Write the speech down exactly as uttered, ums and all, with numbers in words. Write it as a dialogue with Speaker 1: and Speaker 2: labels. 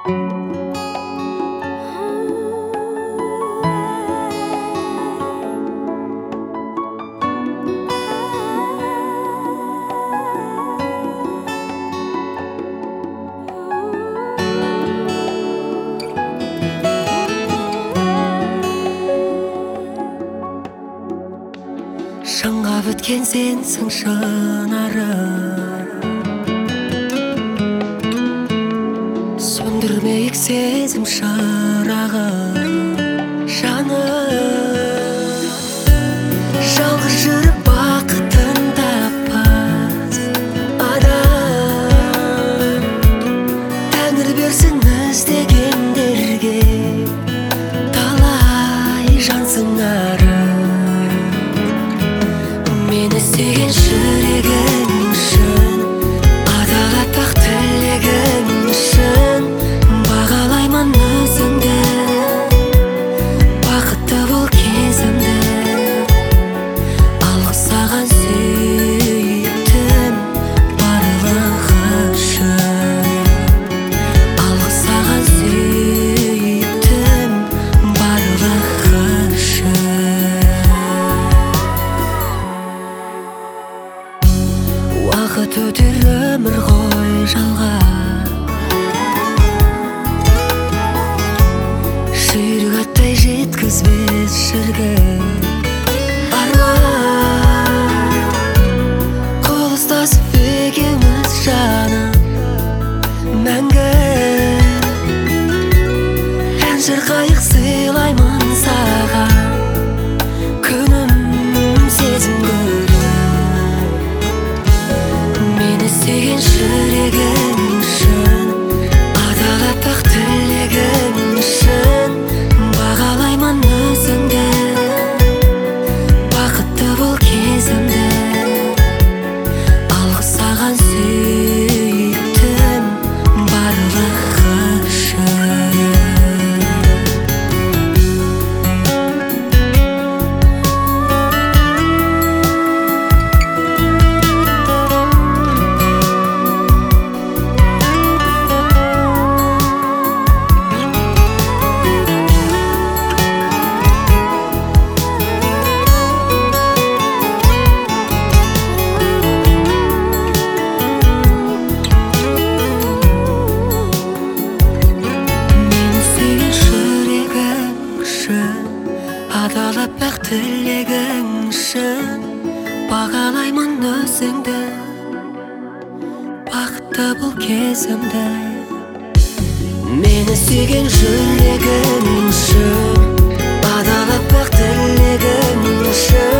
Speaker 1: Шаңға біткен сенсің шынарым, сөндірмейік сезім шырағын. Жаным, жалғыз жүріп бақытын таппас адам, Тәңір берсін іздегендерге талай жан сыңарым. Мені сүйген жүрегің үшін, адалаттық тілегің үшін бағалаймын өзіңді, бақытты бол кезімді. Алғыс саған сүйіктім барлығы үшін, алғыс саған сүйіктім барлығы үшін. Уақыт өтер өмір ғой жалға, жүйрік аттай жеткізбес шіркін арман. Қол ұстасып екеуміз жаным мәңгі, ән шырқайық сыйлаймын саған күнім сезім гүлін. Мені сүйген жүрегің үшін, адалаттық тілегің үшін бағалаймын өзіңді, бақытты бол кезімді. Алғыс саған сүйіктім барлығы үшін. Адалаттық тілегің үшін бағалаймын өзіңді, бақытты бол кезімді. Мені сүйген жүрегің үшін, адалаттық тілегің үшін